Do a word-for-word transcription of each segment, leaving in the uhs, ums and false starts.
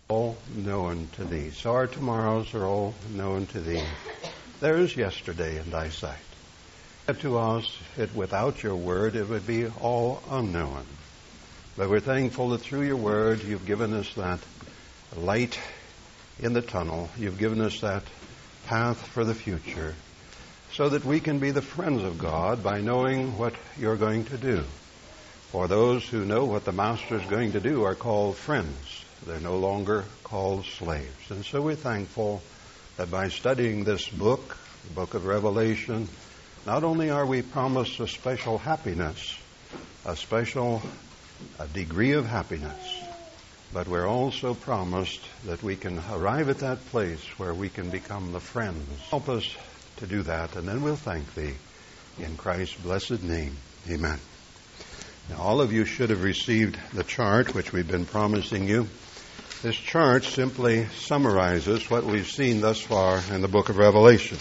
all known to thee. So our tomorrows are all known to thee. There is yesterday in thy sight. To us, it, without your word, it would be all unknown. But we're thankful that through your word, you've given us that light in the tunnel. You've given us that path for the future so that we can be the friends of God by knowing what you're going to do. For those who know what the Master is going to do are called friends. They're no longer called slaves. And so we're thankful that by studying this book, the book of Revelation, not only are we promised a special happiness, a special a degree of happiness, but we're also promised that we can arrive at that place where we can become the friends. Help us to do that, and then we'll thank thee in Christ's blessed name. Amen. Now, all of you should have received the chart which we've been promising you. This chart simply summarizes what we've seen thus far in the book of Revelation,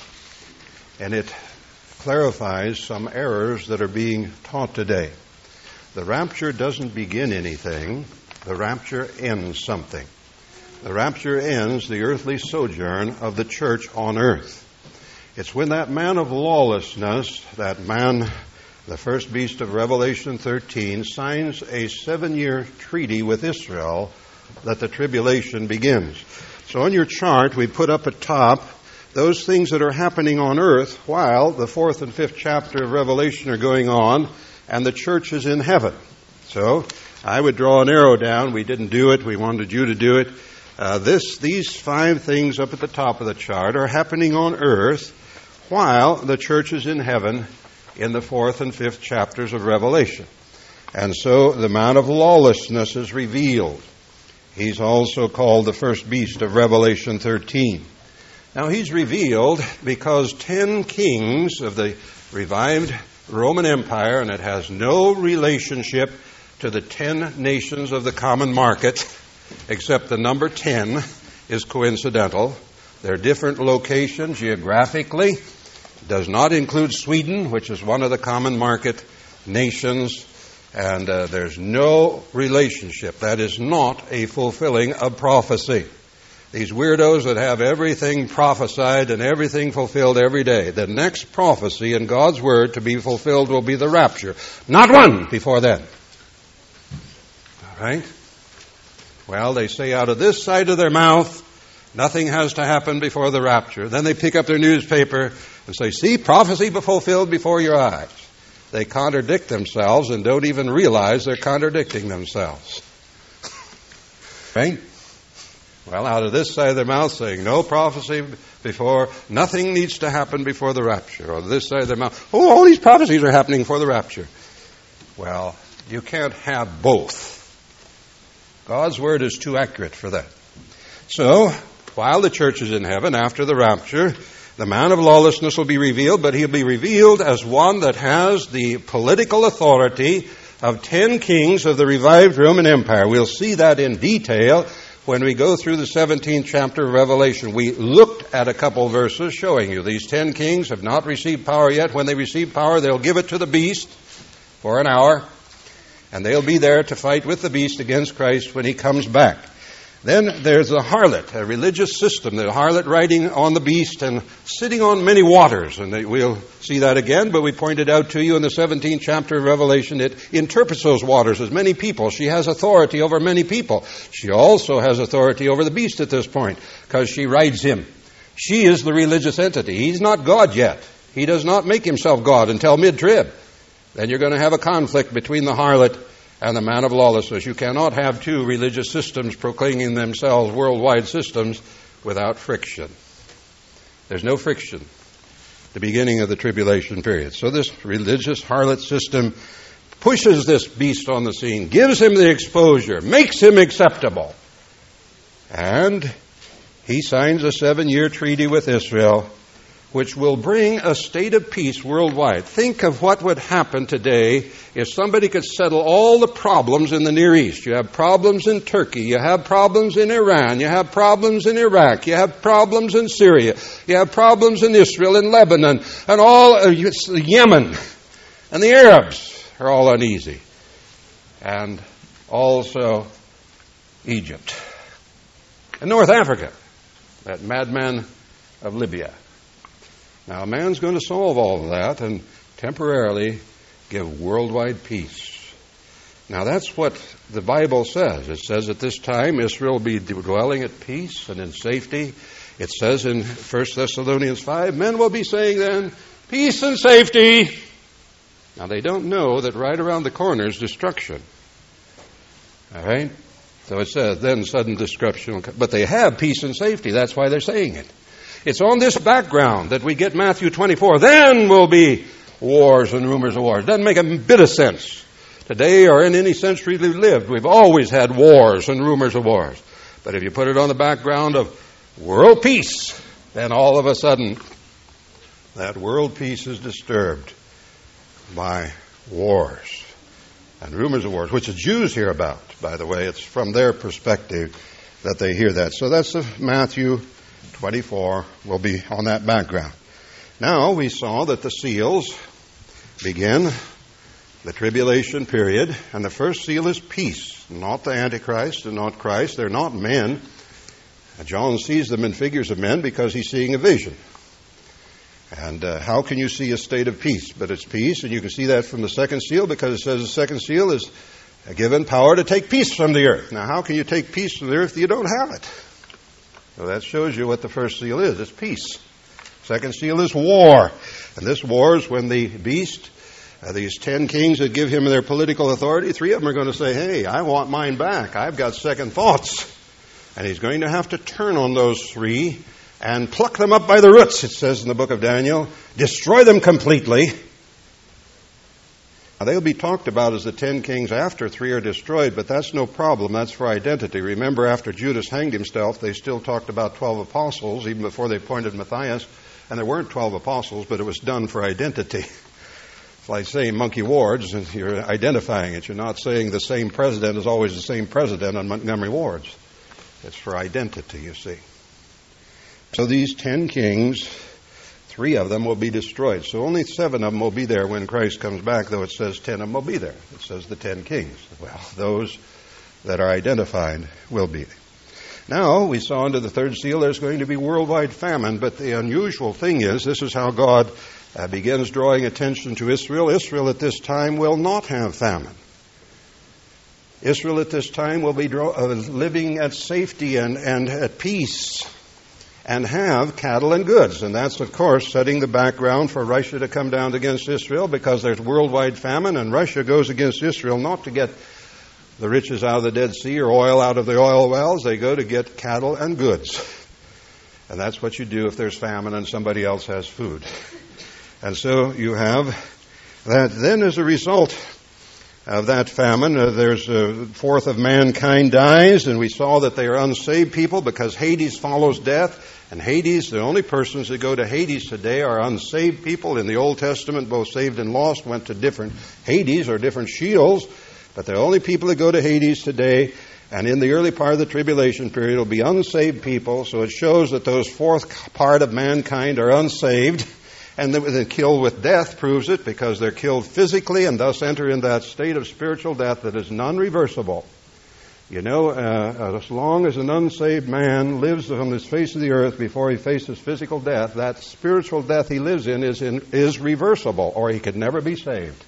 and it clarifies some errors that are being taught today. The rapture doesn't begin anything. The rapture ends something. The rapture ends the earthly sojourn of the church on earth. It's when that man of lawlessness, that man, the first beast of Revelation thirteen, signs a seven-year treaty with Israel that the tribulation begins. So on your chart, we put up at top those things that are happening on earth while the fourth and fifth chapter of Revelation are going on and the church is in heaven. So I would draw an arrow down. We didn't do it. We wanted you to do it. Uh, this, these five things up at the top of the chart are happening on earth while the church is in heaven in the fourth and fifth chapters of Revelation. And so the man of lawlessness is revealed. He's also called the first beast of Revelation thirteen. Now, he's revealed because ten kings of the revived Roman Empire, and it has no relationship to the ten nations of the common market, except the number ten is coincidental. They're different locations geographically. It does not include Sweden, which is one of the common market nations, and uh, there's no relationship. That is not a fulfilling of prophecy. These weirdos that have everything prophesied and everything fulfilled every day. The next prophecy in God's Word to be fulfilled will be the rapture. Not one before then. All right? Well, they say out of this side of their mouth, nothing has to happen before the rapture. Then they pick up their newspaper and say, see, prophecy fulfilled before your eyes. They contradict themselves and don't even realize they're contradicting themselves. Right? Well, out of this side of their mouth saying, no prophecy before, nothing needs to happen before the rapture. Or this side of their mouth, oh, all these prophecies are happening for the rapture. Well, you can't have both. God's word is too accurate for that. So, while the church is in heaven, after the rapture, the man of lawlessness will be revealed, but he'll be revealed as one that has the political authority of ten kings of the revived Roman Empire. We'll see that in detail when we go through the seventeenth chapter of Revelation. We looked at a couple verses showing you these ten kings have not received power yet. When they receive power, they'll give it to the beast for an hour, and they'll be there to fight with the beast against Christ when he comes back. Then there's the harlot, a religious system, the harlot riding on the beast and sitting on many waters. And we'll see that again, but we pointed out to you in the seventeenth chapter of Revelation, it interprets those waters as many people. She has authority over many people. She also has authority over the beast at this point, because she rides him. She is the religious entity. He's not God yet. He does not make himself God until mid-trib. Then you're going to have a conflict between the harlot and the man of lawlessness. You cannot have two religious systems proclaiming themselves worldwide systems without friction. There's no friction. The beginning of the tribulation period. So this religious harlot system pushes this beast on the scene, gives him the exposure, makes him acceptable. And he signs a seven-year treaty with Israel, which will bring a state of peace worldwide. Think of what would happen today if somebody could settle all the problems in the Near East. You have problems in Turkey, you have problems in Iran, you have problems in Iraq, you have problems in Syria, you have problems in Israel, in Lebanon, and all uh, Yemen, and the Arabs are all uneasy. And also Egypt. In North Africa, that madman of Libya. Now, a man's going to solve all of that and temporarily give worldwide peace. Now, that's what the Bible says. It says at this time Israel will be dwelling at peace and in safety. It says in First Thessalonians five, men will be saying then, peace and safety. Now, they don't know that right around the corner is destruction. All right? So it says, then sudden destruction will come. But they have peace and safety. That's why they're saying it. It's on this background that we get Matthew twenty-four. Then will be wars and rumors of wars. Doesn't make a bit of sense. Today or in any century we've lived, we've always had wars and rumors of wars. But if you put it on the background of world peace, then all of a sudden that world peace is disturbed by wars and rumors of wars, which the Jews hear about, by the way. It's from their perspective that they hear that. So that's the Matthew twenty-four will be on that background. Now we saw that the seals begin the tribulation period, and the first seal is peace, not the Antichrist and not Christ. They're not men. John sees them in figures of men because he's seeing a vision. And uh, how can you see a state of peace? But it's peace, and you can see that from the second seal because it says the second seal is given power to take peace from the earth. Now, how can you take peace from the earth if you don't have it? So that shows you what the first seal is. It's peace. Second seal is war. And this war is when the beast, uh, these ten kings that give him their political authority, three of them are going to say, hey, I want mine back. I've got second thoughts. And he's going to have to turn on those three and pluck them up by the roots, it says in the book of Daniel. Destroy them completely. Now, they'll be talked about as the ten kings after three are destroyed, but that's no problem. That's for identity. Remember, after Judas hanged himself, they still talked about twelve apostles, even before they appointed Matthias. And there weren't twelve apostles, but it was done for identity. It's like saying monkey wards, and you're identifying it. You're not saying the same president is always the same president on Montgomery wards. It's for identity, you see. So these ten kings, three of them will be destroyed. So only seven of them will be there when Christ comes back, though it says ten of them will be there. It says the ten kings. Well, those that are identified will be there. Now, we saw under the third seal there's going to be worldwide famine, but the unusual thing is, this is how God uh, begins drawing attention to Israel. Israel at this time will not have famine. Israel at this time will be draw, uh, living at safety and, and at peace and have cattle and goods. And that's, of course, setting the background for Russia to come down against Israel because there's worldwide famine, and Russia goes against Israel not to get the riches out of the Dead Sea or oil out of the oil wells. They go to get cattle and goods. And that's what you do if there's famine and somebody else has food. And so you have that. Then as a result of that famine, uh, there's a fourth of mankind dies, and we saw that they are unsaved people because Hades follows death. And Hades, the only persons that go to Hades today are unsaved people. In the Old Testament, both saved and lost went to different Hades or different Sheols. But the only people that go to Hades today, and in the early part of the tribulation period, will be unsaved people. So it shows that those fourth part of mankind are unsaved. And the kill with death proves it, because they're killed physically and thus enter in that state of spiritual death that is non-reversible. You know, uh, as long as an unsaved man lives on this face of the earth before he faces physical death, that spiritual death he lives in is, in, is reversible, or he could never be saved.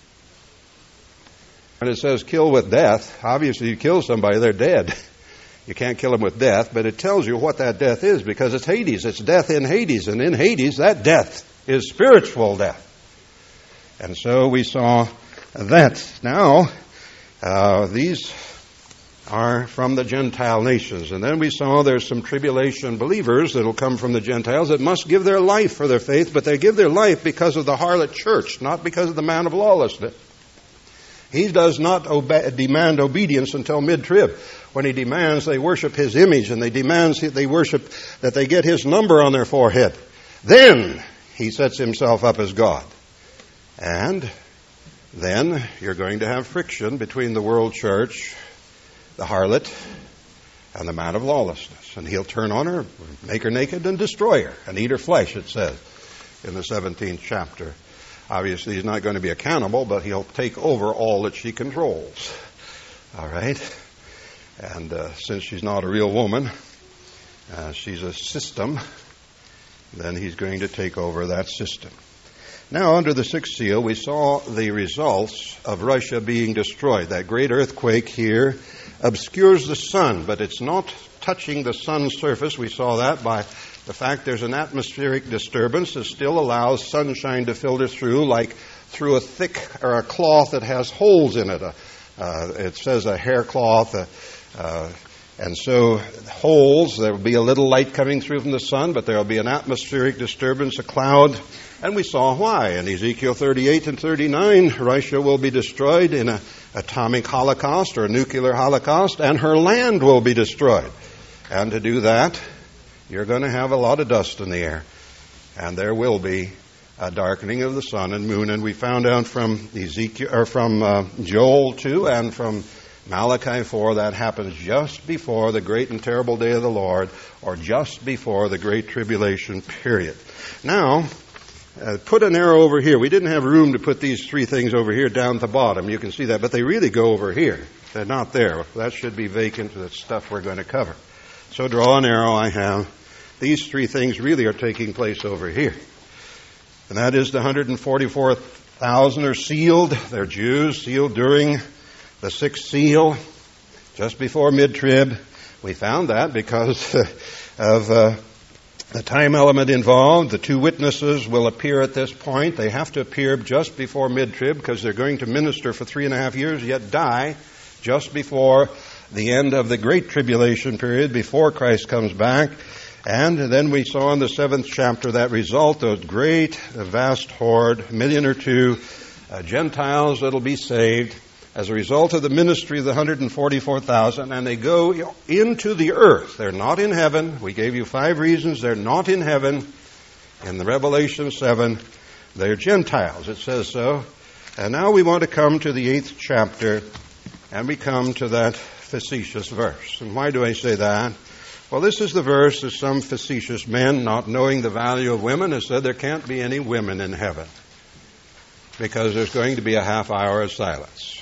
When it says kill with death, obviously you kill somebody, they're dead. You can't kill them with death, but it tells you what that death is, because it's Hades. It's death in Hades, and in Hades, that death is spiritual death. And so we saw that. Now, uh, these are from the Gentile nations. And then we saw there's some tribulation believers that will come from the Gentiles that must give their life for their faith, but they give their life because of the harlot church, not because of the man of lawlessness. He does not obe- demand obedience until mid-trib. When he demands they worship his image, and they demands they worship that they get his number on their forehead, then he sets himself up as God. And then you're going to have friction between the world church, the harlot, and the man of lawlessness. And he'll turn on her, make her naked, and destroy her, and eat her flesh, it says in the seventeenth chapter. Obviously, he's not going to be a cannibal, but he'll take over all that she controls. All right? And uh, since she's not a real woman, Uh, she's a system. Then he's going to take over that system. Now, under the sixth seal, we saw the results of Russia being destroyed. That great earthquake here obscures the sun, but it's not touching the sun's surface. We saw that by the fact there's an atmospheric disturbance that still allows sunshine to filter through, like through a thick or a cloth that has holes in it. Uh, it says a hair cloth. Uh, uh, And so, holes, there will be a little light coming through from the sun, but there will be an atmospheric disturbance, a cloud. And we saw why. In Ezekiel thirty-eight and thirty-nine, Russia will be destroyed in an atomic holocaust or a nuclear holocaust, and her land will be destroyed. And to do that, you're going to have a lot of dust in the air. And there will be a darkening of the sun and moon. And we found out from Ezekiel, or from uh, Joel two and from Malachi four, that happens just before the great and terrible day of the Lord, or just before the great tribulation period. Now, uh, put an arrow over here. We didn't have room to put these three things over here down at the bottom. You can see that, but they really go over here. They're not there. That should be vacant. That's stuff we're going to cover. So draw an arrow. I have. These three things really are taking place over here. And that is the one hundred forty-four thousand are sealed. They're Jews, sealed during the sixth seal, just before mid-trib. We found that because of uh, the time element involved. The two witnesses will appear at this point. They have to appear just before mid-trib because they're going to minister for three and a half years, yet die just before the end of the great tribulation period, before Christ comes back. And then we saw in the seventh chapter that result, those great, vast horde, a million or two uh, Gentiles that'll be saved as a result of the ministry of the one hundred forty-four thousand, and they go into the earth. They're not in heaven. We gave you five reasons they're not in heaven. In the Revelation seven, they're Gentiles. It says so. And now we want to come to the eighth chapter, and we come to that facetious verse. And why do I say that? Well, this is the verse that some facetious men, not knowing the value of women, have said there can't be any women in heaven because there's going to be a half hour of silence.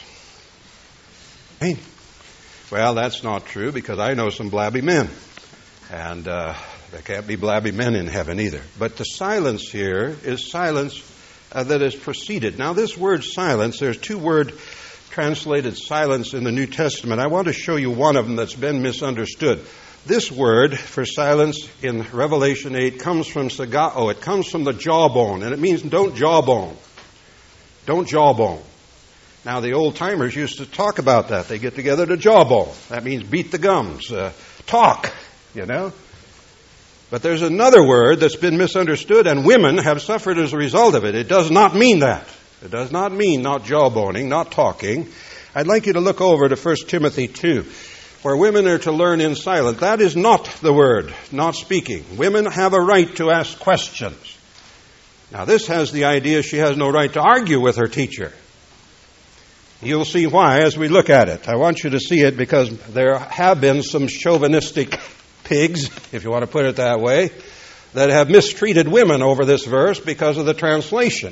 Hey. Well, that's not true because I know some blabby men. And uh, there can't be blabby men in heaven either. But the silence here is silence uh, that is preceded. Now, this word silence, there's two words translated silence in the New Testament. I want to show you one of them that's been misunderstood. This word for silence in Revelation eight comes from sagao. It comes from the jawbone, and it means don't jawbone. Don't jawbone. Now, the old-timers used to talk about that. They get together to jawbone. That means beat the gums, uh, talk, you know. But there's another word that's been misunderstood, and women have suffered as a result of it. It does not mean that. It does not mean not jawboning, not talking. I'd like you to look over to First Timothy two, where women are to learn in silence. That is not the word, not speaking. Women have a right to ask questions. Now, this has the idea she has no right to argue with her teacher. You'll see why as we look at it. I want you to see it because there have been some chauvinistic pigs, if you want to put it that way, that have mistreated women over this verse because of the translation.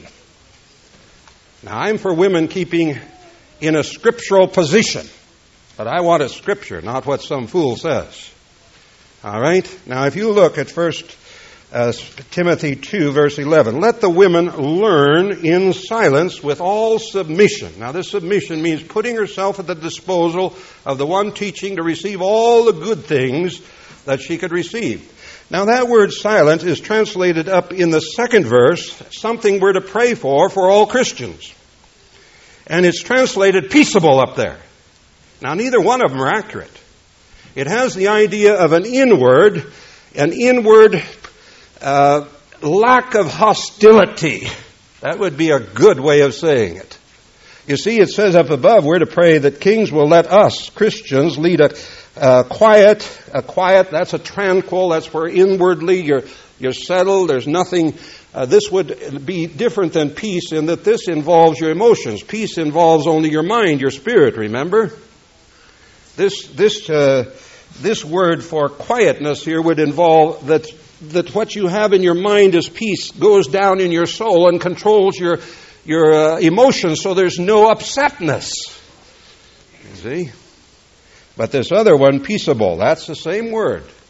Now, I'm for women keeping in a scriptural position, but I want a scripture, not what some fool says. All right? Now, if you look at First uh, Timothy two, verse eleven, let the women learn in silence with all submission. Now, this submission means putting herself at the disposal of the one teaching to receive all the good things that she could receive. Now, that word silent is translated up in the second verse, something we're to pray for for all Christians. And it's translated peaceable up there. Now, neither one of them are accurate. It has the idea of an inward, an inward uh, lack of hostility. That would be a good way of saying it. You see, it says up above, we're to pray that kings will let us, Christians, lead a uh, quiet, a quiet, that's a tranquil, that's where inwardly you're, you're settled, there's nothing. Uh, this would be different than peace in that this involves your emotions. Peace involves only your mind, your spirit, remember? This this uh, this word for quietness here would involve that that what you have in your mind as peace goes down in your soul and controls your your uh, emotions, so there's no upsetness. You see? But this other one, peaceable, that's the same word.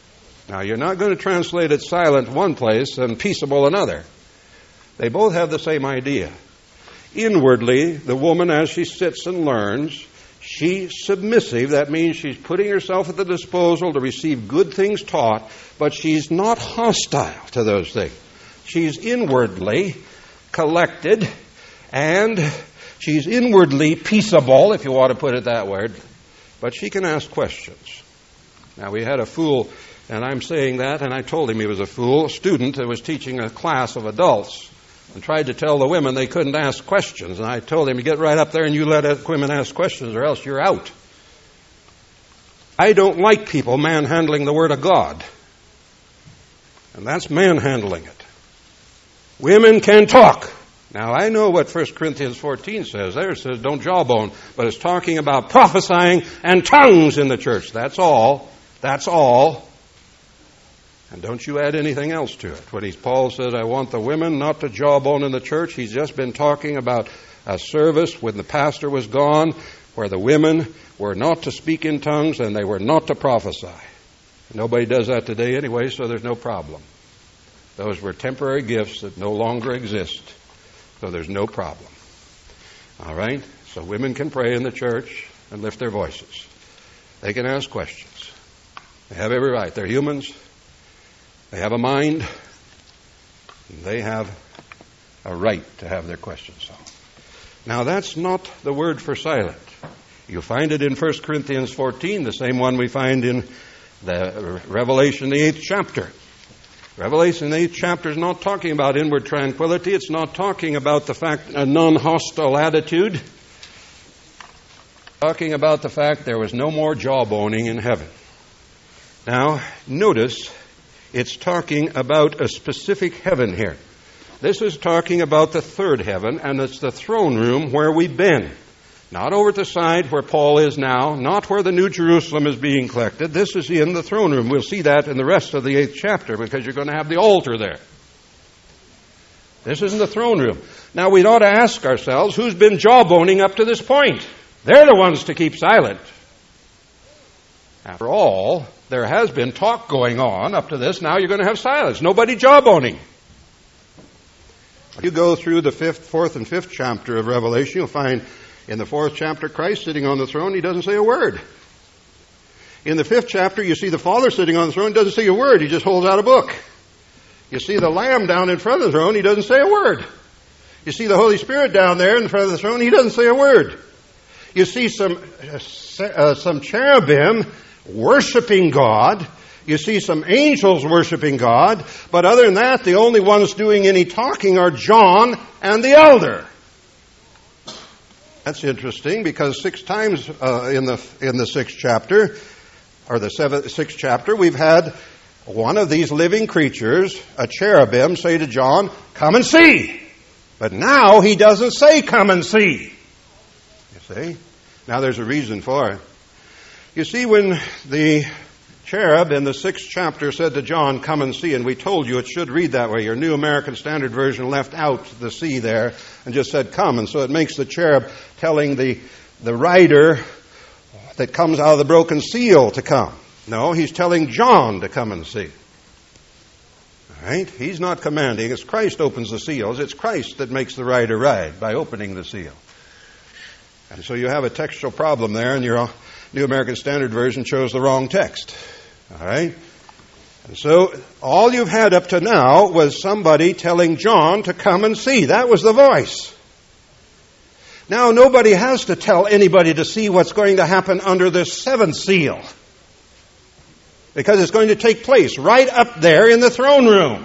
Now, you're not going to translate it silent one place and peaceable another. They both have the same idea. Inwardly, the woman, as she sits and learns, she's submissive. That means she's putting herself at the disposal to receive good things taught, but she's not hostile to those things. She's inwardly collected, and she's inwardly peaceable, if you want to put it that word, but she can ask questions. Now, we had a fool, and I'm saying that, and I told him he was a fool, a student that was teaching a class of adults and tried to tell the women they couldn't ask questions. And I told him, you get right up there and you let women ask questions or else you're out. I don't like people manhandling the Word of God. And that's manhandling it. Women can talk. Now, I know what First Corinthians fourteen says. There it says, don't jawbone. But it's talking about prophesying and tongues in the church. That's all. That's all. And don't you add anything else to it. When he's, Paul says, I want the women not to jawbone in the church, he's just been talking about a service when the pastor was gone, where the women were not to speak in tongues and they were not to prophesy. Nobody does that today anyway, so there's no problem. Those were temporary gifts that no longer exist, so there's no problem. All right? So women can pray in the church and lift their voices. They can ask questions. They have every right. They're humans. They have a mind. They have a right to have their questions solved. Now, that's not the word for silent. You'll find it in First Corinthians fourteen, the same one we find in the Revelation, the eighth chapter. Revelation, the eighth chapter, is not talking about inward tranquility. It's not talking about the fact, a non-hostile attitude. It's talking about the fact there was no more jawboning in heaven. Now, notice, it's talking about a specific heaven here. This is talking about the third heaven, and it's the throne room where we've been. Not over at the side where Paul is now, not where the New Jerusalem is being collected. This is in the throne room. We'll see that in the rest of the eighth chapter because you're going to have the altar there. This is in the throne room. Now, we ought to ask ourselves, who's been jawboning up to this point? They're the ones to keep silent. After all, there has been talk going on up to this. Now you're going to have silence. Nobody jawboning. If you go through the fifth, fourth, and fifth chapter of Revelation, you'll find in the fourth chapter, Christ sitting on the throne, he doesn't say a word. In the fifth chapter, you see the Father sitting on the throne, he doesn't say a word, he just holds out a book. You see the Lamb down in front of the throne, he doesn't say a word. You see the Holy Spirit down there in front of the throne, he doesn't say a word. You see some, uh, some cherubim worshiping God. You see some angels worshiping God. But other than that, the only ones doing any talking are John and the elder. That's interesting because six times uh, in the in the sixth chapter, or the seventh, sixth chapter, we've had one of these living creatures, a cherubim, say to John, come and see. But now he doesn't say come and see. You see? Now there's a reason for it. You see, when the cherub in the sixth chapter said to John, come and see, and we told you it should read that way. Your New American Standard Version left out the see there and just said come, and so it makes the cherub telling the, the rider that comes out of the broken seal to come. No, he's telling John to come and see. All right? He's not commanding. It's Christ opens the seals. It's Christ that makes the rider ride by opening the seal. And so you have a textual problem there, and your New American Standard Version chose the wrong text. All right? And so all you've had up to now was somebody telling John to come and see. That was the voice. Now nobody has to tell anybody to see what's going to happen under this seventh seal. Because it's going to take place right up there in the throne room.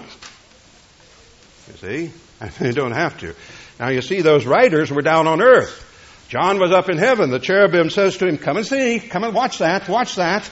You see? You don't have to. Now you see those riders were down on earth. John was up in heaven. The cherubim says to him, come and see, come and watch that, watch that.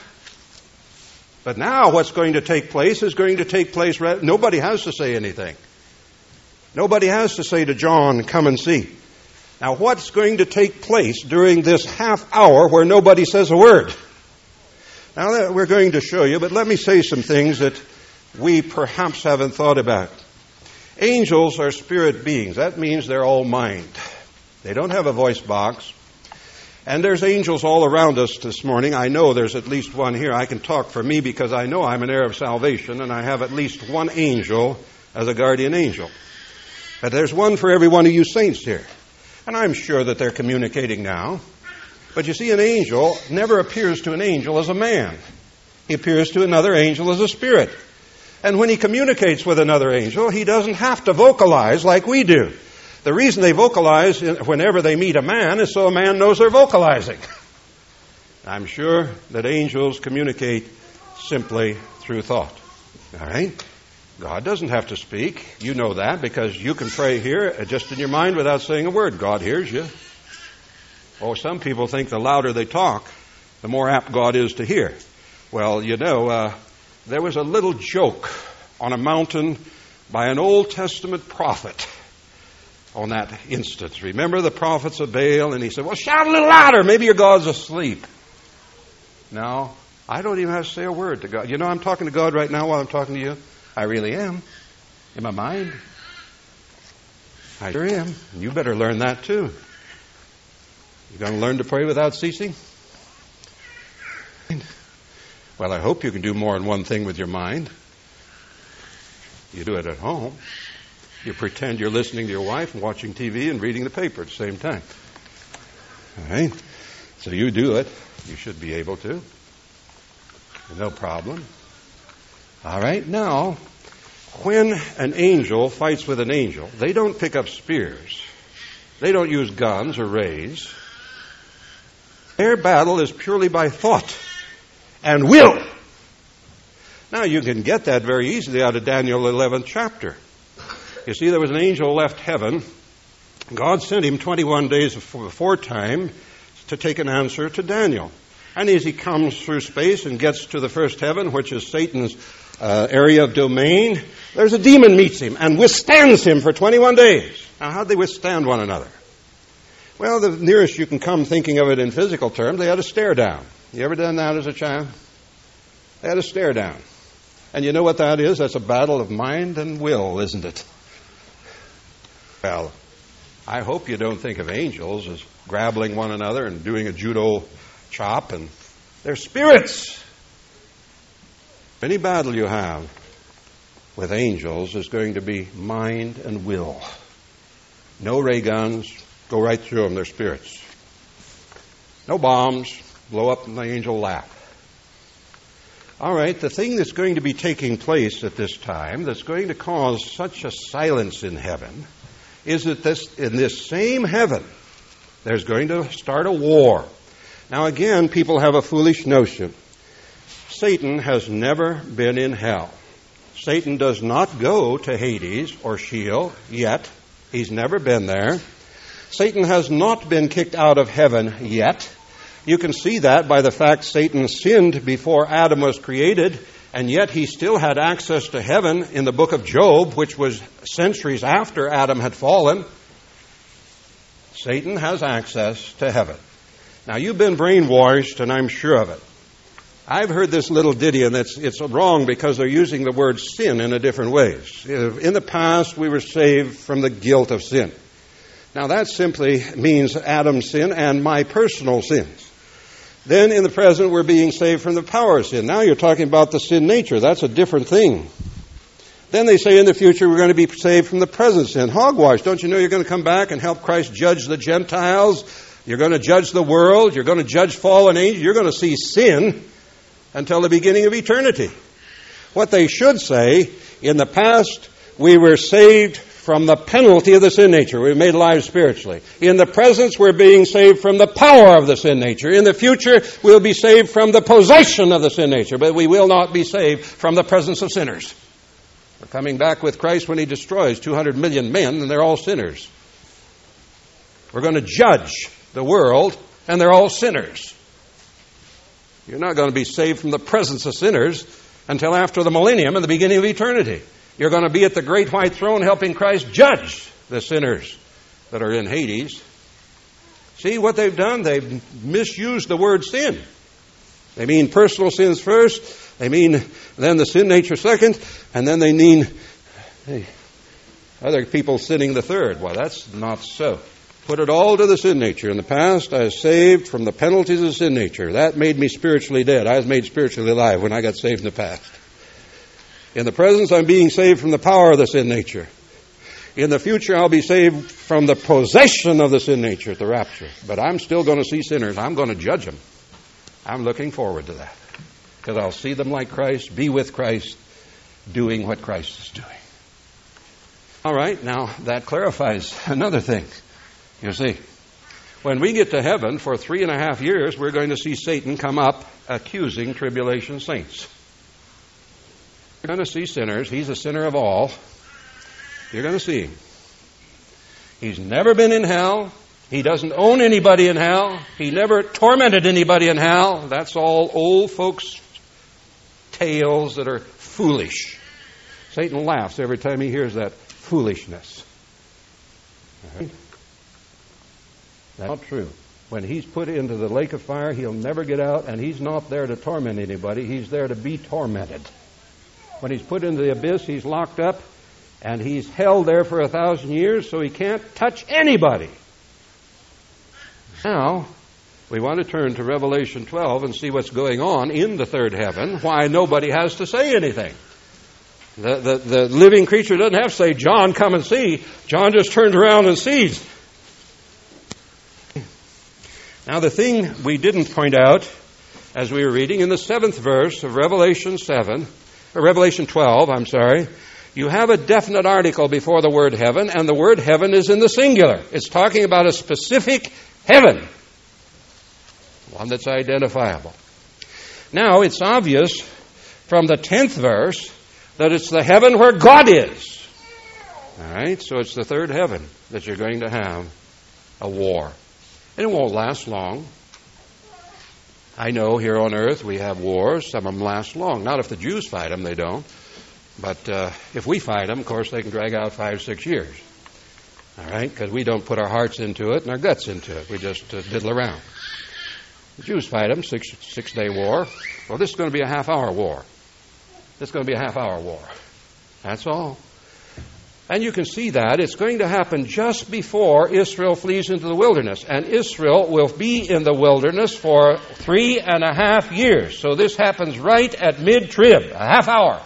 But now what's going to take place is going to take place, nobody has to say anything. Nobody has to say to John, come and see. Now what's going to take place during this half hour where nobody says a word? Now that we're going to show you, but let me say some things that we perhaps haven't thought about. Angels are spirit beings. That means they're all mind. They don't have a voice box. And there's angels all around us this morning. I know there's at least one here. I can talk for me because I know I'm an heir of salvation, and I have at least one angel as a guardian angel. But there's one for every one of you saints here. And I'm sure that they're communicating now. But you see, an angel never appears to an angel as a man. He appears to another angel as a spirit. And when he communicates with another angel, he doesn't have to vocalize like we do. The reason they vocalize whenever they meet a man is so a man knows they're vocalizing. I'm sure that angels communicate simply through thought. All right? God doesn't have to speak. You know that because you can pray here just in your mind without saying a word. God hears you. Oh, some people think the louder they talk, the more apt God is to hear. Well, you know, uh, there was a little joke on a mountain by an Old Testament prophet on that instance. Remember the prophets of Baal? And he said, well, shout a little louder. Maybe your God's asleep. Now, I don't even have to say a word to God. You know, I'm talking to God right now while I'm talking to you. I really am. In my mind. I sure am. You better learn that too. You going to learn to pray without ceasing? Well, I hope you can do more than one thing with your mind. You do it at home. You pretend you're listening to your wife and watching T V and reading the paper at the same time. All right? So you do it. You should be able to. No problem. All right? Now, when an angel fights with an angel, they don't pick up spears. They don't use guns or rays. Their battle is purely by thought and will. Now, you can get that very easily out of Daniel eleventh chapter. You see, there was an angel left heaven. God sent him twenty-one days before time to take an answer to Daniel. And as he comes through space and gets to the first heaven, which is Satan's uh, area of domain, there's a demon meets him and withstands him for twenty-one days. Now, how'd they withstand one another? Well, the nearest you can come thinking of it in physical terms, they had a stare down. You ever done that as a child? They had a stare down. And you know what that is? That's a battle of mind and will, isn't it? Well, I hope you don't think of angels as grappling one another and doing a judo chop. And they're spirits. Any battle you have with angels is going to be mind and will. No ray guns. Go right through them. They're spirits. No bombs. Blow up in the angel lap. All right, the thing that's going to be taking place at this time that's going to cause such a silence in heaven is that this, in this same heaven, there's going to start a war. Now again, people have a foolish notion. Satan has never been in hell. Satan does not go to Hades or Sheol yet. He's never been there. Satan has not been kicked out of heaven yet. You can see that by the fact Satan sinned before Adam was created, and yet he still had access to heaven in the book of Job, which was centuries after Adam had fallen. Satan has access to heaven. Now, you've been brainwashed, and I'm sure of it. I've heard this little ditty, and it's, it's wrong because they're using the word sin in a different ways. In the past, we were saved from the guilt of sin. Now, that simply means Adam's sin and my personal sins. Then in the present, we're being saved from the power of sin. Now you're talking about the sin nature. That's a different thing. Then they say in the future, we're going to be saved from the present sin. Hogwash. Don't you know you're going to come back and help Christ judge the Gentiles? You're going to judge the world. You're going to judge fallen angels. You're going to see sin until the beginning of eternity. What they should say, in the past, we were saved from the penalty of the sin nature. We're made alive spiritually. In the present, we're being saved from the power of the sin nature. In the future, we'll be saved from the possession of the sin nature, but we will not be saved from the presence of sinners. We're coming back with Christ when he destroys two hundred million men, and they're all sinners. We're going to judge the world, and they're all sinners. You're not going to be saved from the presence of sinners until after the millennium and the beginning of eternity. You're going to be at the great white throne helping Christ judge the sinners that are in Hades. See what they've done? They've misused the word sin. They mean personal sins first. They mean then the sin nature second. And then they mean hey, other people sinning the third. Well, that's not so. Put it all to the sin nature. In the past, I was saved from the penalties of sin nature. That made me spiritually dead. I was made spiritually alive when I got saved in the past. In the present, I'm being saved from the power of the sin nature. In the future, I'll be saved from the possession of the sin nature at the rapture. But I'm still going to see sinners. I'm going to judge them. I'm looking forward to that. Because I'll see them like Christ, be with Christ, doing what Christ is doing. All right, now that clarifies another thing. You see, when we get to heaven for three and a half years, we're going to see Satan come up accusing tribulation saints. You're going to see sinners. He's a sinner of all. You're going to see him. He's never been in hell. He doesn't own anybody in hell. He never tormented anybody in hell. That's all old folks' tales that are foolish. Satan laughs every time he hears that foolishness. All right? That's not true. When he's put into the lake of fire, he'll never get out, and he's not there to torment anybody. He's there to be tormented. When he's put into the abyss, he's locked up, and he's held there for a thousand years, so he can't touch anybody. Now, we want to turn to Revelation twelve and see what's going on in the third heaven, why nobody has to say anything. The, the, the living creature doesn't have to say, John, come and see. John just turns around and sees. Now, the thing we didn't point out as we were reading in the seventh verse of Revelation seven, or Revelation twelve, I'm sorry, you have a definite article before the word heaven, and the word heaven is in the singular. It's talking about a specific heaven, one that's identifiable. Now, it's obvious from the tenth verse that it's the heaven where God is. All right, so it's the third heaven that you're going to have a war. And it won't last long. I know here on earth we have wars. Some of them last long. Not if the Jews fight them, they don't. But uh, if we fight them, of course, they can drag out five, six years. All right? Because we don't put our hearts into it and our guts into it. We just uh, diddle around. The Jews fight them, six, six-day war. Well, this is going to be a half-hour war. This is going to be a half-hour war. That's all. And you can see that it's going to happen just before Israel flees into the wilderness. And Israel will be in the wilderness for three and a half years. So this happens right at mid-trib, a half hour.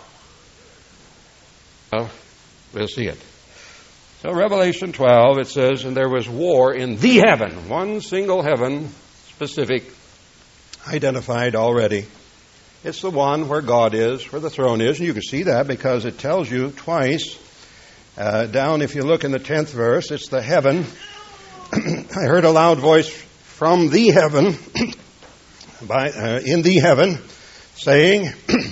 Well, we'll see it. So Revelation twelve, it says, and there was war in the heaven, one single heaven, specific, identified already. It's the one where God is, where the throne is. And you can see that because it tells you twice. Uh, down, if you look in the tenth verse, it's the heaven. I heard a loud voice from the heaven, by, uh, in the heaven, saying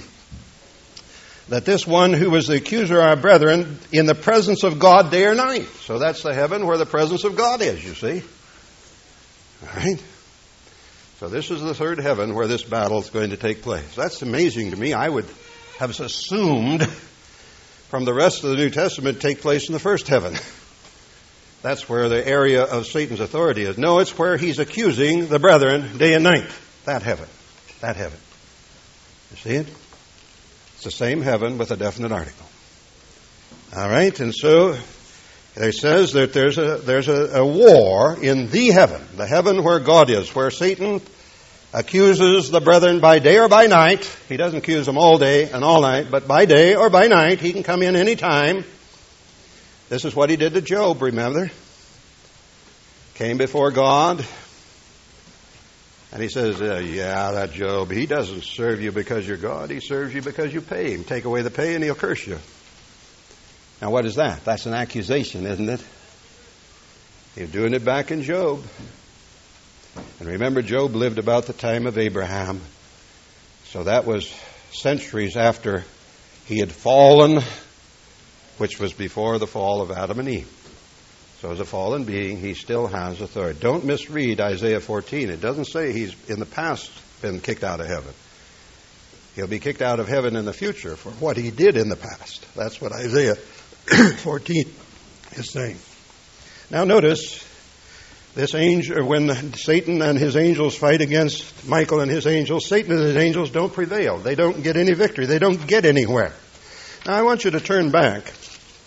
that this one who was the accuser of our brethren in the presence of God day or night. So that's the heaven where the presence of God is, you see. All right? So this is the third heaven where this battle is going to take place. That's amazing to me. I would have assumed from the rest of the New Testament take place in the first heaven. That's where the area of Satan's authority is. No, it's where he's accusing the brethren day and night. That heaven. That heaven. You see it? It's the same heaven with a definite article. All right, and so it says that there's a there's a, a war in the heaven, the heaven where God is, where Satan accuses the brethren by day or by night. He doesn't accuse them all day and all night, but by day or by night, he can come in any time. This is what he did to Job, remember? Came before God, and he says, uh, yeah, that Job, he doesn't serve you because you're God. He serves you because you pay him. Take away the pay and he'll curse you. Now, what is that? That's an accusation, isn't it? He's doing it back in Job. And remember, Job lived about the time of Abraham. So that was centuries after he had fallen, which was before the fall of Adam and Eve. So as a fallen being, he still has authority. Don't misread Isaiah fourteen. It doesn't say he's in the past been kicked out of heaven. He'll be kicked out of heaven in the future for what he did in the past. That's what Isaiah fourteen is saying. Now notice, this angel, when Satan and his angels fight against Michael and his angels, Satan and his angels don't prevail. They don't get any victory. They don't get anywhere. Now I want you to turn back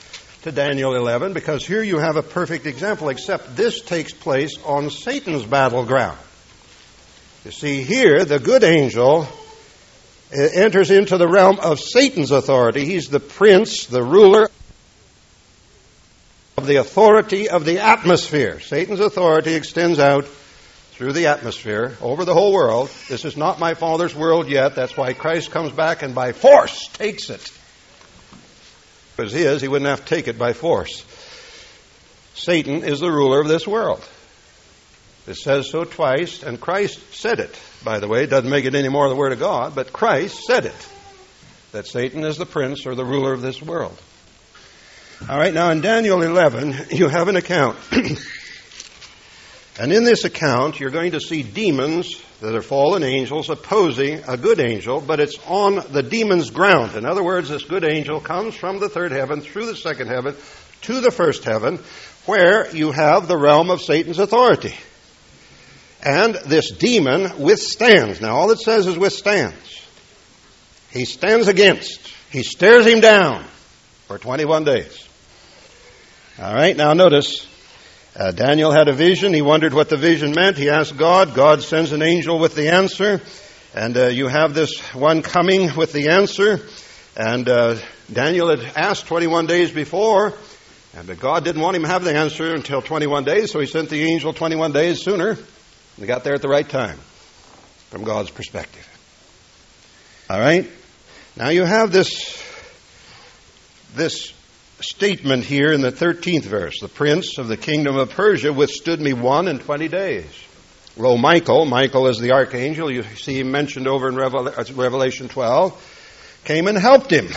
to Daniel eleven, because here you have a perfect example, except this takes place on Satan's battleground. You see, here the good angel enters into the realm of Satan's authority. He's the prince, the ruler of the authority of the atmosphere. Satan's authority extends out through the atmosphere over the whole world. This is not my Father's world yet. That's why Christ comes back and by force takes it. If it was his, he wouldn't have to take it by force. Satan is the ruler of this world. It says so twice, and Christ said it. By the way, it doesn't make it any more the Word of God, but Christ said it, that Satan is the prince or the ruler of this world. All right, now in Daniel eleven, you have an account. And in this account, you're going to see demons that are fallen angels opposing a good angel, but it's on the demon's ground. In other words, this good angel comes from the third heaven through the second heaven to the first heaven, where you have the realm of Satan's authority. And this demon withstands. Now, all it says is withstands. He stands against. He stares him down for twenty-one days. All right, now notice, uh, Daniel had a vision. He wondered what the vision meant. He asked God. God sends an angel with the answer. And uh, you have this one coming with the answer. And uh, Daniel had asked twenty-one days before, and but God didn't want him to have the answer until twenty-one days, so he sent the angel twenty-one days sooner. They got there at the right time, from God's perspective. All right? Now you have this, this statement here in the thirteenth verse. The prince of the kingdom of Persia withstood me one and twenty days. Lo, Michael, Michael is the archangel, you see him mentioned over in Revelation twelve, came and helped him.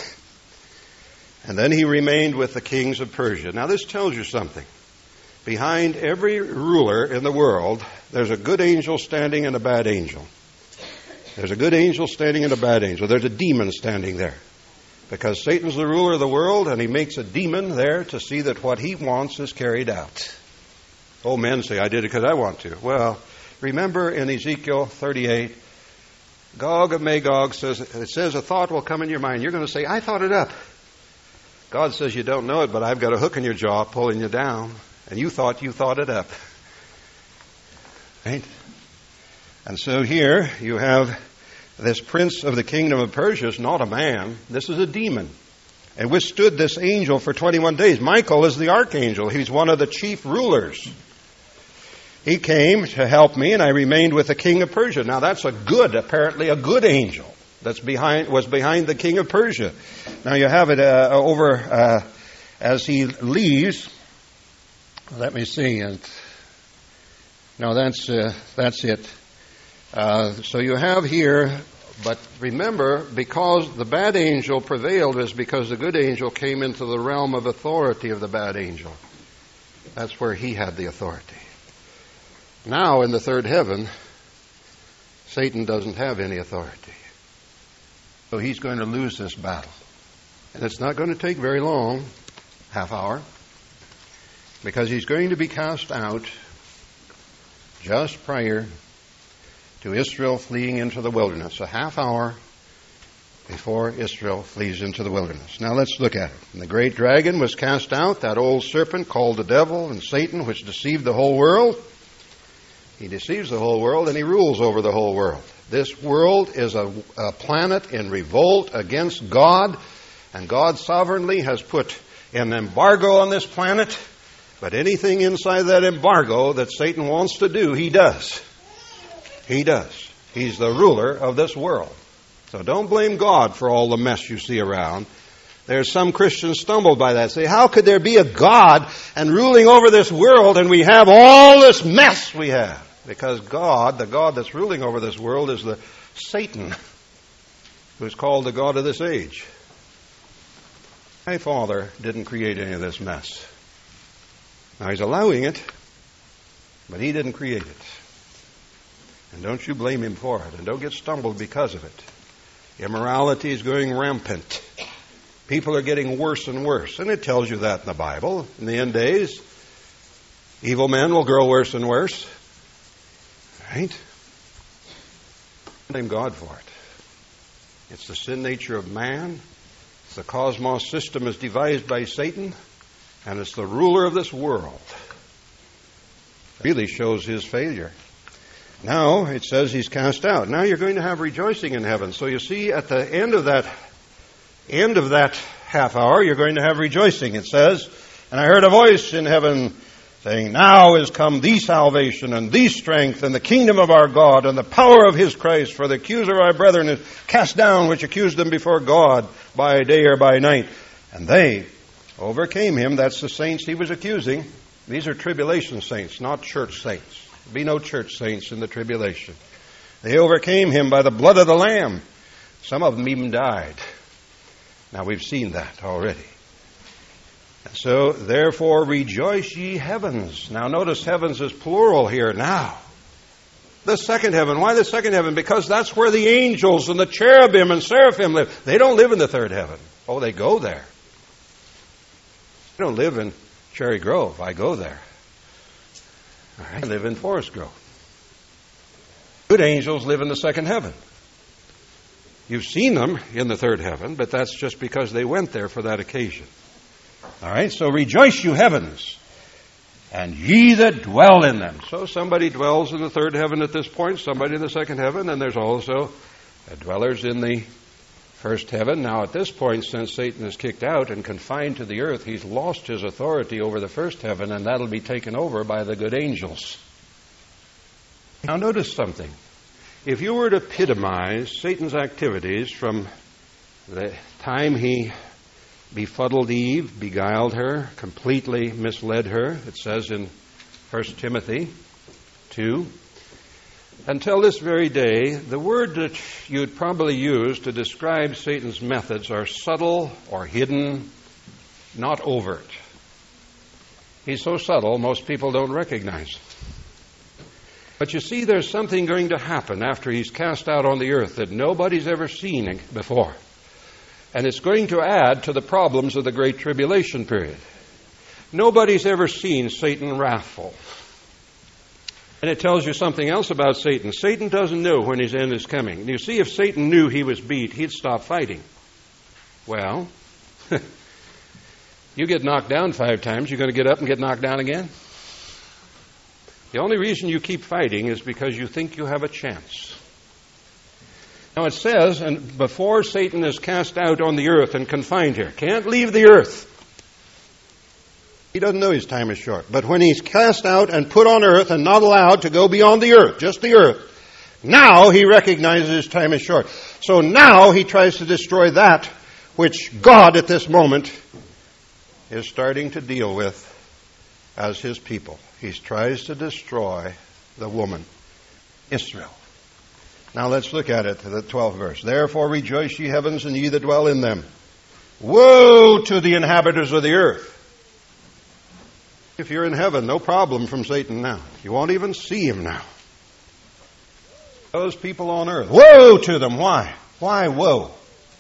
And then he remained with the kings of Persia. Now this tells you something. Behind every ruler in the world, there's a good angel standing and a bad angel. There's a good angel standing and a bad angel. There's a demon standing there. Because Satan's the ruler of the world, and he makes a demon there to see that what he wants is carried out. Oh, men say, I did it because I want to. Well, remember in Ezekiel thirty-eight, Gog of Magog says, it says a thought will come in your mind. You're going to say, I thought it up. God says you don't know it, but I've got a hook in your jaw pulling you down. And you thought you thought it up. Right? And so here you have this prince of the kingdom of Persia is not a man. This is a demon. And withstood this angel for twenty-one days. Michael is the archangel. He's one of the chief rulers. He came to help me, and I remained with the king of Persia. Now that's a good, apparently a good angel that's behind was behind the king of Persia. Now you have it uh, over uh, as he leaves. Let me see. And no, that's uh, that's it. Uh, so you have here, but remember, because the bad angel prevailed is because the good angel came into the realm of authority of the bad angel. That's where he had the authority. Now in the third heaven, Satan doesn't have any authority. So he's going to lose this battle. And it's not going to take very long, half hour, because he's going to be cast out just prior to Israel fleeing into the wilderness, a half hour before Israel flees into the wilderness. Now let's look at it. And the great dragon was cast out, that old serpent called the devil and Satan, which deceived the whole world. He deceives the whole world and he rules over the whole world. This world is a, a planet in revolt against God, and God sovereignly has put an embargo on this planet. But anything inside that embargo that Satan wants to do, he does. He does. He's the ruler of this world. So don't blame God for all the mess you see around. There's some Christians stumbled by that. Say, how could there be a God and ruling over this world and we have all this mess we have? Because God, the God that's ruling over this world, is the Satan, who's called the God of this age. My Father didn't create any of this mess. Now, he's allowing it, but he didn't create it. And don't you blame him for it. And don't get stumbled because of it. Immorality is going rampant. People are getting worse and worse. And it tells you that in the Bible. In the end days, evil men will grow worse and worse. Right? Blame God for it. It's the sin nature of man. It's the cosmos system as devised by Satan. And it's the ruler of this world. Really shows his failure. Now it says he's cast out. Now you're going to have rejoicing in heaven. So you see, at the end of that end of that half hour, you're going to have rejoicing. It says, and I heard a voice in heaven saying, now is come the salvation and the strength and the kingdom of our God and the power of his Christ. For the accuser of our brethren is cast down, which accused them before God by day or by night. And they overcame him. That's the saints he was accusing. These are tribulation saints, not church saints. There'll be no church saints in the tribulation. They overcame him by the blood of the Lamb. Some of them even died. Now we've seen that already. And so, therefore, rejoice ye heavens. Now notice heavens is plural here now. The second heaven. Why the second heaven? Because that's where the angels and the cherubim and seraphim live. They don't live in the third heaven. Oh, they go there. They don't live in Cherry Grove. I go there. All right. I live in Forest Grove. Good angels live in the second heaven. You've seen them in the third heaven, but that's just because they went there for that occasion. All right, so rejoice, you heavens, and ye that dwell in them. So somebody dwells in the third heaven at this point, somebody in the second heaven, and there's also dwellers in the first heaven. Now at this point, since Satan is kicked out and confined to the earth, he's lost his authority over the first heaven, and that'll be taken over by the good angels. Now notice something. If you were to epitomize Satan's activities from the time he befuddled Eve, beguiled her, completely misled her, it says in First Timothy two, until this very day, the word that you'd probably use to describe Satan's methods are subtle or hidden, not overt. He's so subtle, most people don't recognize. But you see, there's something going to happen after he's cast out on the earth that nobody's ever seen before. And it's going to add to the problems of the Great Tribulation period. Nobody's ever seen Satan wrathful. And it tells you something else about Satan. Satan doesn't know when his end is coming. You see, if Satan knew he was beat, he'd stop fighting. Well, you get knocked down five times, you're going to get up and get knocked down again? The only reason you keep fighting is because you think you have a chance. Now it says, and before Satan is cast out on the earth and confined here, can't leave the earth. He doesn't know his time is short. But when he's cast out and put on earth and not allowed to go beyond the earth, just the earth, now he recognizes his time is short. So now he tries to destroy that which God at this moment is starting to deal with as his people. He tries to destroy the woman, Israel. Now let's look at it, the twelfth verse. Therefore rejoice, ye heavens, and ye that dwell in them. Woe to the inhabitants of the earth. If you're in heaven, no problem from Satan now. You won't even see him now. Those people on earth, woe to them. Why? Why woe?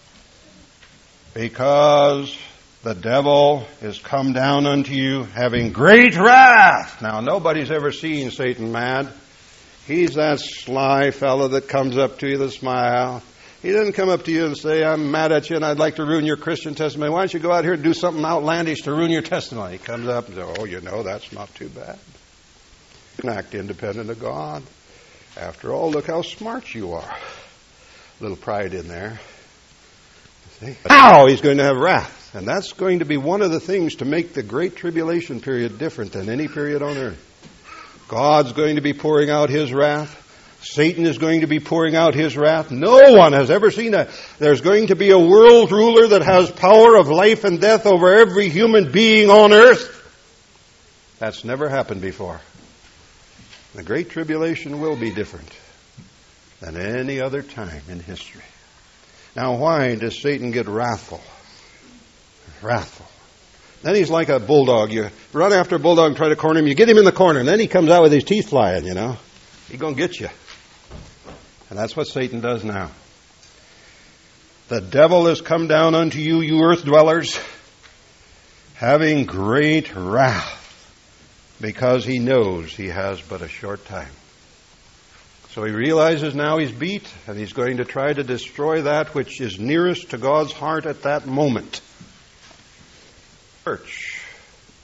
Because the devil is come down unto you, having great wrath. Now, nobody's ever seen Satan mad. He's that sly fellow that comes up to you with a smile. He doesn't come up to you and say, I'm mad at you and I'd like to ruin your Christian testimony. Why don't you go out here and do something outlandish to ruin your testimony? He comes up and says, oh, you know, that's not too bad. You can act independent of God. After all, look how smart you are. A little pride in there. See? Now he's going to have wrath. And that's going to be one of the things to make the Great Tribulation period different than any period on earth. God's going to be pouring out his wrath. Satan is going to be pouring out his wrath. No one has ever seen that. There's going to be a world ruler that has power of life and death over every human being on earth. That's never happened before. The Great Tribulation will be different than any other time in history. Now, why does Satan get wrathful? Wrathful. Then he's like a bulldog. You run after a bulldog and try to corner him. You get him in the corner, and then he comes out with his teeth flying, you know. He's going to get you. And that's what Satan does now. The devil has come down unto you, you earth dwellers, having great wrath, because he knows he has but a short time. So he realizes now he's beat, and he's going to try to destroy that which is nearest to God's heart at that moment. Church.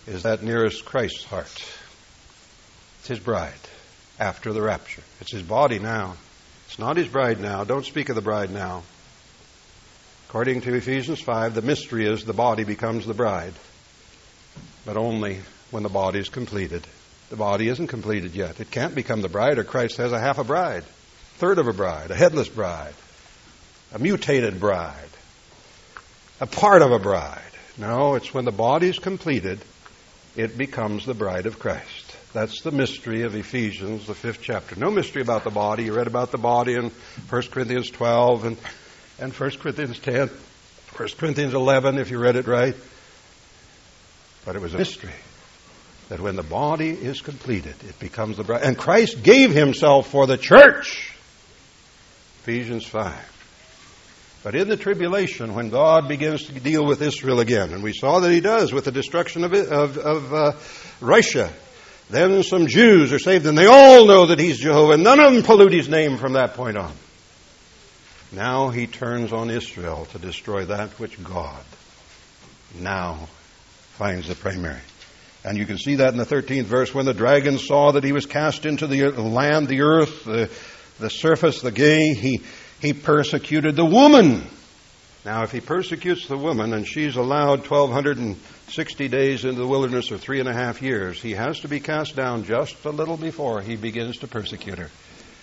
is that nearest Christ's heart. It's his bride after the rapture. It's his body now. It's not his bride now. Don't speak of the bride now. According to Ephesians five, the mystery is the body becomes the bride, but only when the body is completed. The body isn't completed yet. It can't become the bride, or Christ has a half a bride, a third of a bride, a headless bride, a mutated bride, a part of a bride. No, it's when the body is completed, it becomes the bride of Christ. That's the mystery of Ephesians, the fifth chapter. No mystery about the body. You read about the body in First Corinthians twelve and, and First Corinthians ten, First Corinthians eleven, if you read it right. But it was a mystery that when the body is completed, it becomes the bride. And Christ gave himself for the church. Ephesians five. But in the tribulation, when God begins to deal with Israel again, and we saw that he does with the destruction of, of, of uh, Russia, then some Jews are saved, and they all know that he's Jehovah. None of them pollute his name from that point on. Now he turns on Israel to destroy that which God now finds the primary. And you can see that in the thirteenth verse, when the dragon saw that he was cast into the land, the earth, the, the surface, the gay, he... He persecuted the woman. Now, if he persecutes the woman and she's allowed twelve sixty days into the wilderness or three and a half years, he has to be cast down just a little before he begins to persecute her.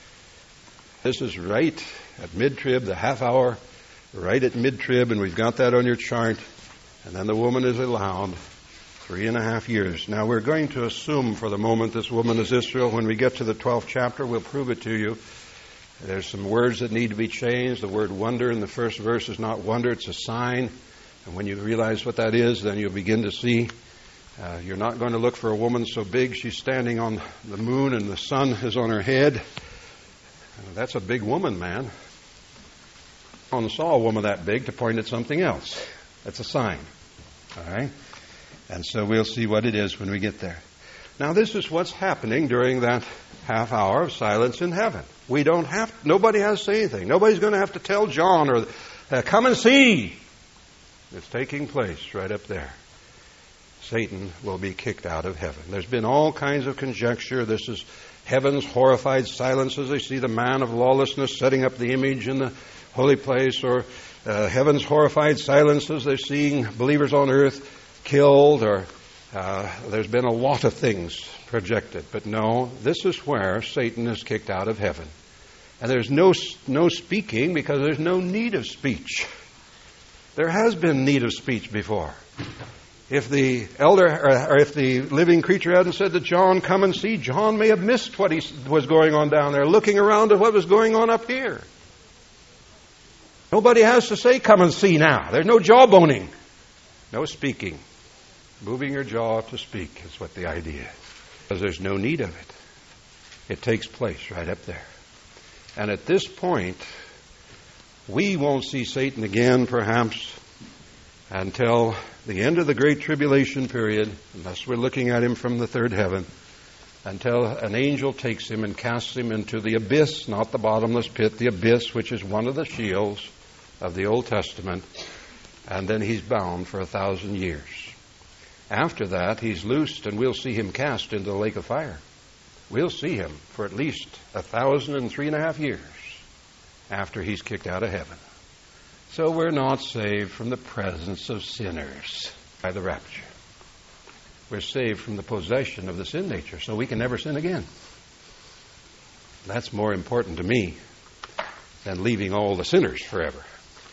This is right at mid-trib, the half hour, right at mid-trib, and we've got that on your chart. And then the woman is allowed three and a half years. Now, we're going to assume for the moment this woman is Israel. When we get to the twelfth chapter, we'll prove it to you. There's some words that need to be changed. The word wonder in the first verse is not wonder, it's a sign. And when you realize what that is, then you'll begin to see. Uh, you're not going to look for a woman so big she's standing on the moon and the sun is on her head. Uh, that's a big woman, man. I saw a woman that big to point at something else. That's a sign. All right? And so we'll see what it is when we get there. Now, this is what's happening during that half hour of silence in heaven. We don't have, nobody has to say anything. Nobody's going to have to tell John or uh, come and see. It's taking place right up there. Satan will be kicked out of heaven. There's been all kinds of conjecture. This is heaven's horrified silence as they see the man of lawlessness setting up the image in the holy place, or uh, heaven's horrified silence as they're seeing believers on earth killed, or uh, there's been a lot of things projected. But no, this is where Satan is kicked out of heaven. And there's no no speaking because there's no need of speech. There has been need of speech before. If the elder or if the living creature hadn't said to John, come and see, John may have missed what he was going on down there, looking around at what was going on up here. Nobody has to say, come and see now. There's no jawboning, no speaking. Moving your jaw to speak is what the idea is. Because there's no need of it. It takes place right up there. And at this point, we won't see Satan again, perhaps, until the end of the Great Tribulation period, unless we're looking at him from the third heaven, until an angel takes him and casts him into the abyss, not the bottomless pit, the abyss, which is one of the Sheols of the Old Testament, and then he's bound for a thousand years. After that, he's loosed, and we'll see him cast into the lake of fire. We'll see him for at least a thousand and three and a half years after he's kicked out of heaven. So we're not saved from the presence of sinners by the rapture. We're saved from the possession of the sin nature, so we can never sin again. That's more important to me than leaving all the sinners forever.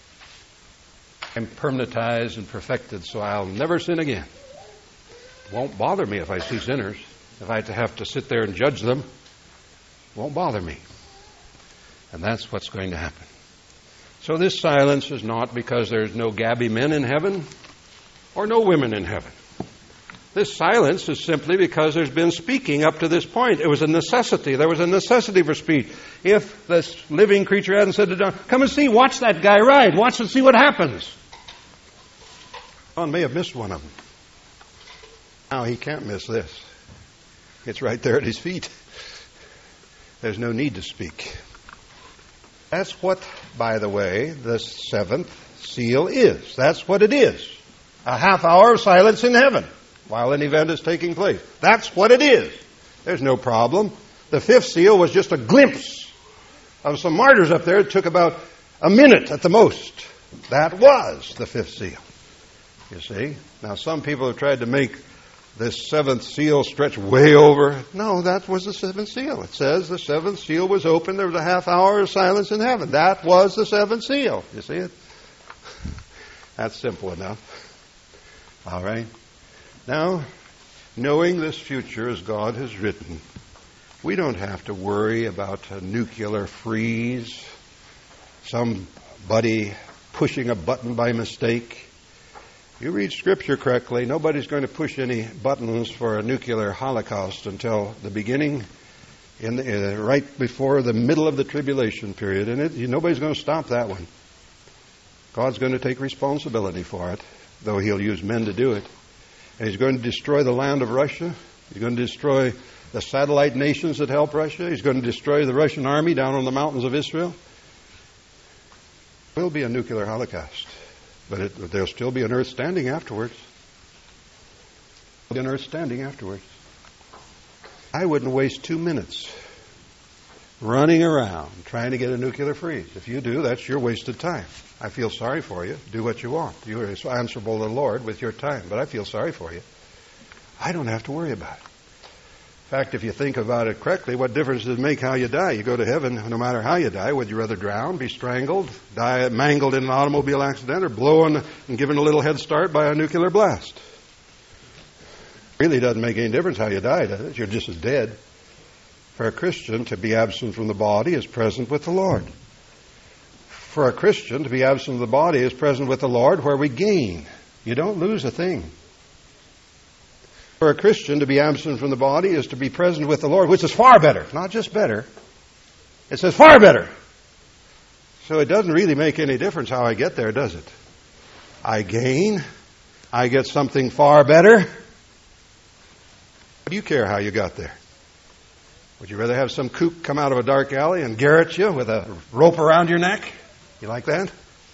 I'm permanentized and perfected, so I'll never sin again. It won't bother me if I see sinners. If I have to sit there and judge them, it won't bother me. And that's what's going to happen. So this silence is not because there's no gabby men in heaven or no women in heaven. This silence is simply because there's been speaking up to this point. It was a necessity. There was a necessity for speech. If this living creature hadn't said to John, come and see, watch that guy ride. Watch and see what happens. John may have missed one of them. Now he can't miss this. It's right there at his feet. There's no need to speak. That's what, by the way, the seventh seal is. That's what it is. A half hour of silence in heaven. while an event is taking place. That's what it is. There's no problem. The fifth seal was just a glimpse of some martyrs up there. It took about a minute at the most. That was the fifth seal. You see? Now, some people have tried to make this seventh seal stretch way over. No, that was the seventh seal. It says the seventh seal was opened. There was a half hour of silence in heaven. That was the seventh seal. You see it? That's simple enough. All right. Now, knowing this future as God has written, we don't have to worry about a nuclear freeze, somebody pushing a button by mistake. You read Scripture correctly, nobody's going to push any buttons for a nuclear holocaust until the beginning, in the, uh, right before the middle of the tribulation period. And it, nobody's going to stop that one. God's going to take responsibility for it, though He'll use men to do it. And He's going to destroy the land of Russia. He's going to destroy the satellite nations that help Russia. He's going to destroy the Russian army down on the mountains of Israel. There will be a nuclear holocaust. But it, there'll still be an earth standing afterwards. An earth standing afterwards. I wouldn't waste two minutes running around trying to get a nuclear freeze. If you do, that's your wasted time. I feel sorry for you. Do what you want. You are answerable to the Lord with your time. But I feel sorry for you. I don't have to worry about it. In fact, if you think about it correctly, what difference does it make how you die? You go to heaven no matter how you die. Would you rather drown, be strangled, die mangled in an automobile accident, or blown and given a little head start by a nuclear blast? It really doesn't make any difference how you die, does it? You're just as dead. For a Christian, to be absent from the body is present with the Lord. For a Christian, to be absent from the body is present with the Lord, where we gain. You don't lose a thing. For a Christian, to be absent from the body is to be present with the Lord, which is far better. Not just better. It says far better. So it doesn't really make any difference how I get there, does it? I gain. I get something far better. Do you care how you got there? Would you rather have some kook come out of a dark alley and garrote you with a rope around your neck? You like that?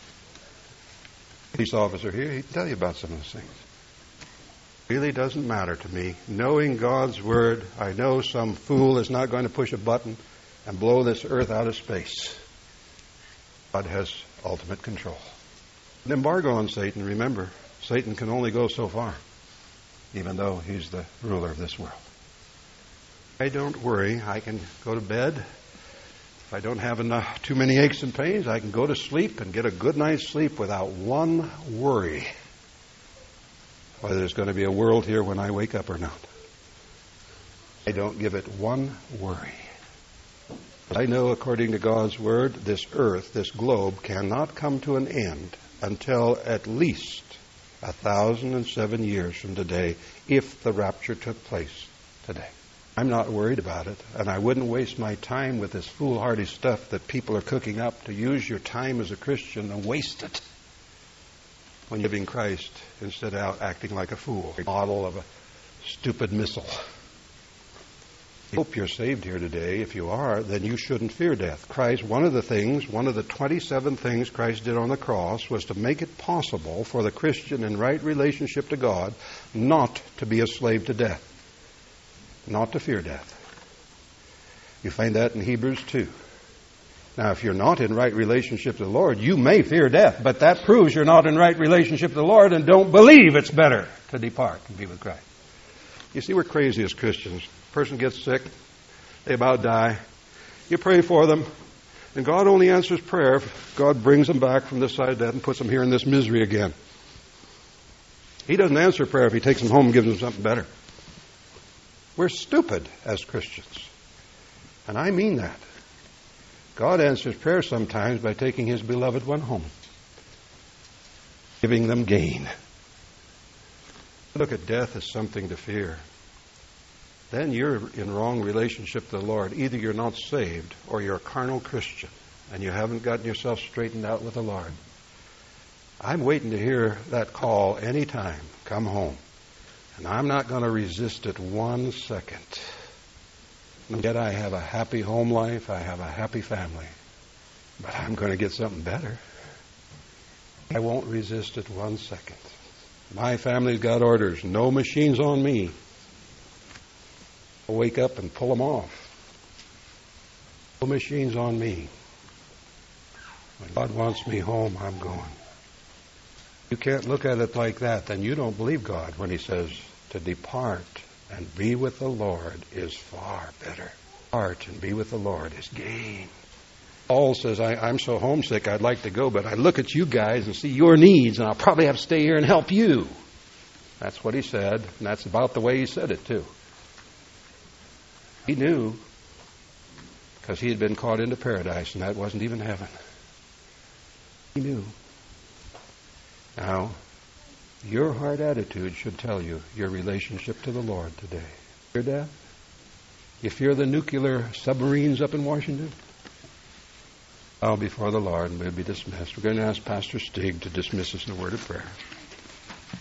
Police officer here, he'd tell you about some of those things. Really doesn't matter to me. Knowing God's Word, I know some fool is not going to push a button and blow this earth out of space. God has ultimate control. An embargo on Satan, remember, Satan can only go so far, even though he's the ruler of this world. I don't worry. I can go to bed. If I don't have enough, too many aches and pains, I can go to sleep and get a good night's sleep without one worry whether there's going to be a world here when I wake up or not. I don't give it one worry. I know, according to God's Word, this earth, this globe, cannot come to an end until at least a thousand and seven years from today, if the rapture took place today. I'm not worried about it, and I wouldn't waste my time with this foolhardy stuff that people are cooking up. To use your time as a Christian and waste it when you're living Christ instead of acting like a fool, a model of a stupid missile. I hope you're saved here today. If you are, then you shouldn't fear death. Christ, one of the things, one of the twenty-seven things Christ did on the cross was to make it possible for the Christian in right relationship to God not to be a slave to death, not to fear death. You find that in Hebrews two. Now, if you're not in right relationship to the Lord, you may fear death, but that proves you're not in right relationship to the Lord and don't believe it's better to depart and be with Christ. You see, we're crazy as Christians. A person gets sick, they about die. You pray for them, and God only answers prayer if God brings them back from this side of death and puts them here in this misery again. He doesn't answer prayer if He takes them home and gives them something better. We're stupid as Christians. And I mean that. God answers prayer sometimes by taking His beloved one home, giving them gain. Look at death as something to fear. Then you're in wrong relationship to the Lord. Either you're not saved or you're a carnal Christian and you haven't gotten yourself straightened out with the Lord. I'm waiting to hear that call any time. Come home. And I'm not going to resist it one second. Yet I have a happy home life. I have a happy family. But I'm going to get something better. I won't resist it one second. My family's got orders. No machines on me. I'll wake up and pull them off. No machines on me. When God wants me home, I'm going. You can't look at it like that, then you don't believe God when He says to depart and be with the Lord is far better. Depart and be with the Lord is gain. Paul says, I, I'm so homesick I'd like to go, but I look at you guys and see your needs, and I'll probably have to stay here and help you. That's what he said, and that's about the way he said it too. He knew, because he had been caught into paradise, and that wasn't even heaven. He knew. Now, your heart attitude should tell you your relationship to the Lord today. Hear that? You fear the nuclear submarines up in Washington? Bow before the Lord and we'll be dismissed. We're going to ask Pastor Stig to dismiss us in a word of prayer.